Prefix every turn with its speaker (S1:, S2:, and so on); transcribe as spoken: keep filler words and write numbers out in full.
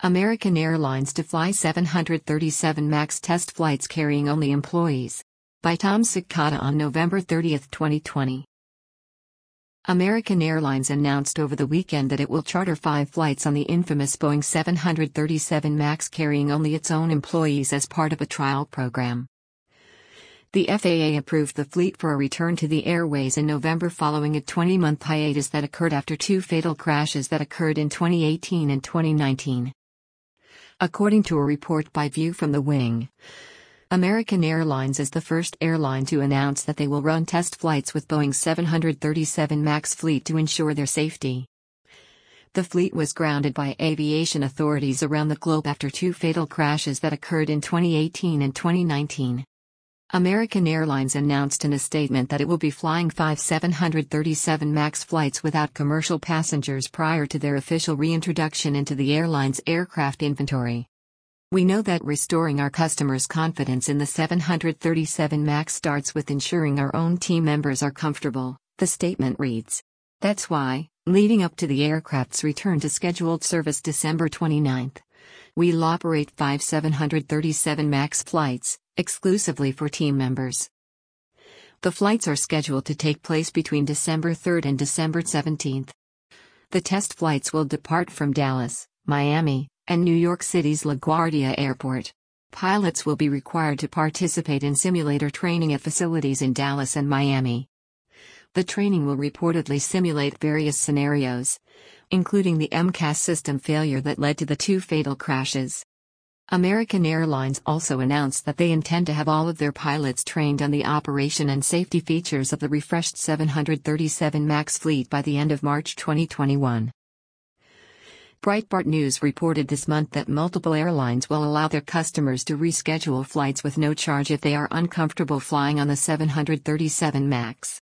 S1: American Airlines to fly seven thirty-seven MAX test flights carrying only employees. By Tom Cicada on November thirtieth, twenty twenty. American Airlines announced over the weekend that it will charter five flights on the infamous Boeing seven thirty-seven MAX carrying only its own employees as part of a trial program. The F A A approved the fleet for a return to the airways in November following a twenty-month hiatus that occurred after two fatal crashes that occurred in twenty eighteen and twenty nineteen. According to a report by View from the Wing, American Airlines is the first airline to announce that they will run test flights with Boeing's seven thirty-seven MAX fleet to ensure their safety. The fleet was grounded by aviation authorities around the globe after two fatal crashes that occurred in twenty eighteen and twenty nineteen. American Airlines announced in a statement that it will be flying five seven thirty-seven MAX flights without commercial passengers prior to their official reintroduction into the airline's aircraft inventory. We know that restoring our customers' confidence in the seven thirty-seven MAX starts with ensuring our own team members are comfortable, the statement reads. That's why, leading up to the aircraft's return to scheduled service December twenty-ninth, we'll operate five seven thirty-seven MAX flights, exclusively for team members. The flights are scheduled to take place between December third and December seventeenth. The test flights will depart from Dallas, Miami, and New York City's LaGuardia Airport. Pilots will be required to participate in simulator training at facilities in Dallas and Miami. The training will reportedly simulate various scenarios, including the M C A S system failure that led to the two fatal crashes. American Airlines also announced that they intend to have all of their pilots trained on the operation and safety features of the refreshed seven thirty-seven MAX fleet by the end of March twenty twenty-one. Breitbart News reported this month that multiple airlines will allow their customers to reschedule flights with no charge if they are uncomfortable flying on the seven thirty-seven MAX.